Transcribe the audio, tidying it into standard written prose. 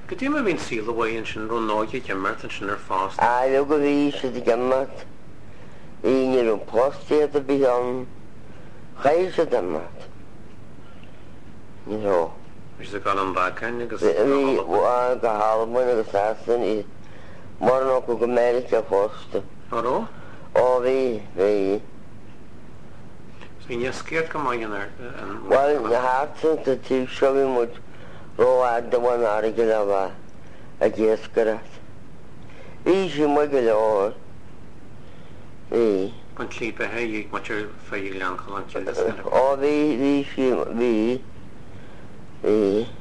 Go dtí me bhín síl bhhain sin ru náide gimmart an sin ar fást. Lu go bhí si a gimmart. Hí ar an postéad a bhí an chaise gimmart. Is a gal an bhacain agus Bhí go halbhain agus asan í mar nó go America fósta. Aró? Ó bhí. So ní scéad go maian ar Well, na hásan a tí seo bhí mud róáid do bhain aige le bha a ggéascarat. Bhí sí mu go leir. Bhí. an clípe héigh mar fé leanchail an Ó bhí sí bhí. Bhí.